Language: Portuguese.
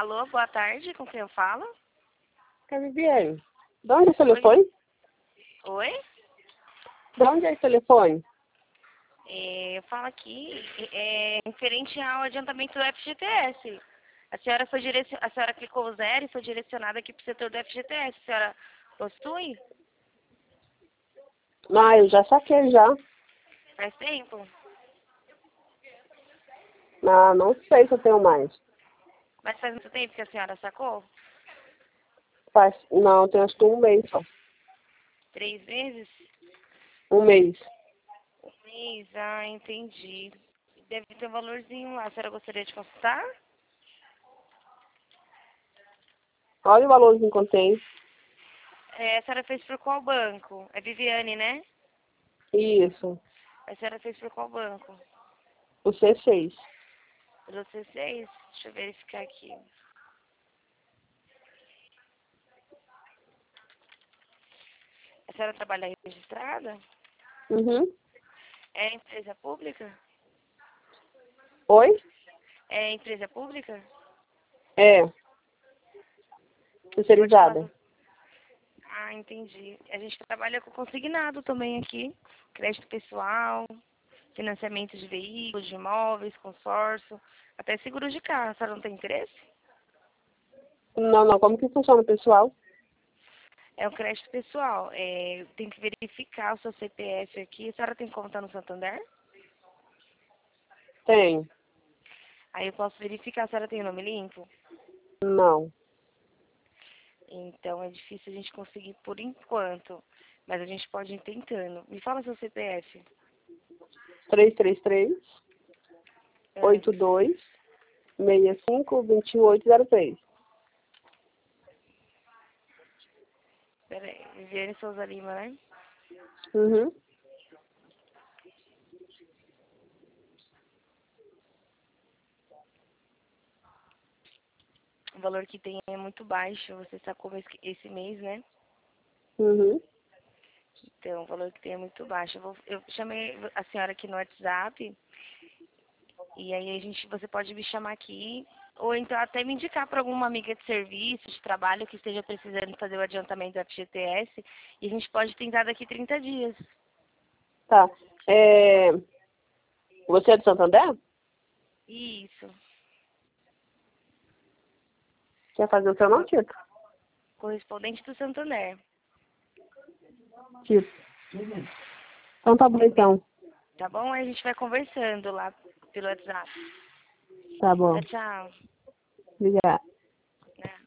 Alô, boa tarde, com quem eu falo? É Viviane. De onde é o telefone? Oi? De onde é o telefone? Eu falo aqui referente ao adiantamento do FGTS. A senhora clicou o 0 e foi direcionada aqui para o setor do FGTS. A senhora possui? Ah, eu já saquei já. Faz tempo? Ah, não sei se eu tenho mais. Mas faz muito tempo que a senhora sacou? Não, tem acho que um mês só. 3 meses? Um mês. Um mês? Ah, entendi. Deve ter um valorzinho lá. A senhora gostaria de consultar? Olha o valorzinho que eu tenho. A senhora fez por qual banco? É Viviane, né? Isso. A senhora fez por qual banco? O C6. Pelo C6? Deixa eu verificar aqui. A senhora trabalha registrada? Uhum. É empresa pública? Oi? É empresa pública? É. Pode falar. Terceirizada. Ah, entendi. A gente trabalha com consignado também aqui. Crédito pessoal, financiamento de veículos, de imóveis, consórcio, até seguro de carro. A senhora não tem interesse? Não, não. Como que funciona, pessoal? É um crédito pessoal. Tem que verificar o seu CPF aqui. A senhora tem conta no Santander? Tenho. Aí eu posso verificar se a senhora tem o nome limpo? Não. Então é difícil a gente conseguir por enquanto. Mas a gente pode ir tentando. Me fala seu CPF. 333 Ah, 82 65 2803. peraí. Viviane Souza Lima, né? Uhum. O valor que tem é muito baixo. Você sacou esse mês, né? Uhum. Então, o valor que tem é muito baixo. Eu chamei a senhora aqui no WhatsApp. E aí você pode me chamar aqui. Ou então até me indicar para alguma amiga de serviço, de trabalho, que esteja precisando fazer o adiantamento do FGTS. E a gente pode tentar daqui 30 dias. Tá. Você é de Santander? Isso. Quer fazer o seu nome, Tito? Correspondente do Santander. Tito. Então tá bom, então. Tá bom? Aí a gente vai conversando lá pelo WhatsApp. Tá bom. Tchau, tchau. Obrigada.